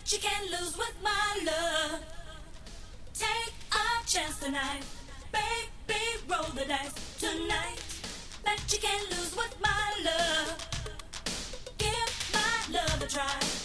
Bet you can't lose with my love. Take a chance tonight, baby, roll the dice tonight. Bet you can't lose with my love. Give my love a try.